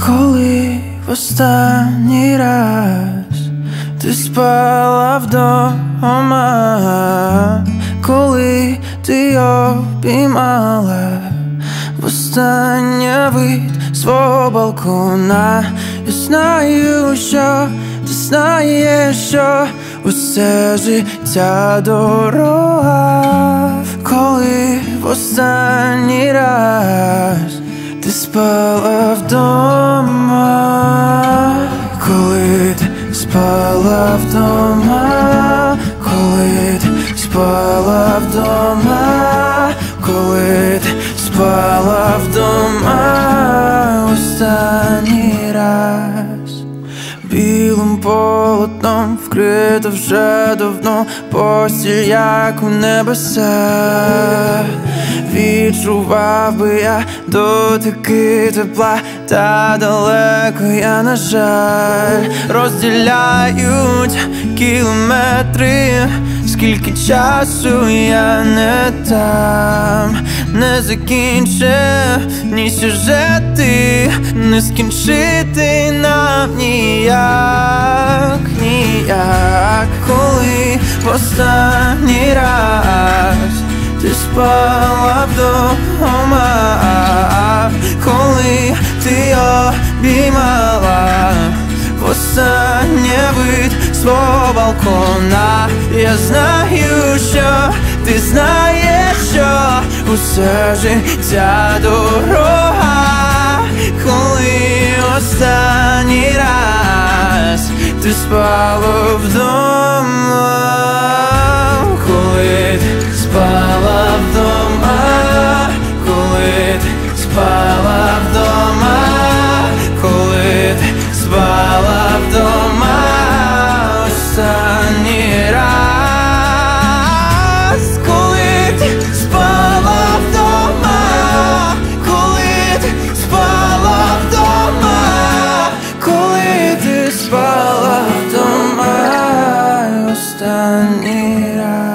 Коли в останній раз ти спала вдома, коли ти обіймала востаннє вид свого балкона. Я знаю, що ти знаєш, що усе життя дорога. Коли в останній раз ти спала вдома, коли ти спала вдома, коли ти спала вдома, коли ти спала вдома останній раз. Білим полотном вкрита вже давно постіль, як у небесах. Відчував би я дотики тепла, та далеко я, на жаль. Розділяють кілометри, скільки часу я не там. Не закінчив ні сюжети, не скінчити нам ніяк, ніяк. Коли в останній раз ти спала вдома, коли ти обіймала востаннє вид свого балкона. Я знаю, що ти знаєш, що усе життя дорога. Коли останній раз ти спала вдома, коли ти спала вдома, коли ти спала вдома, коли ти спала вдома останній раз. Коли ти спала вдома, коли ти спала вдома, коли ти спала вдома останній раз.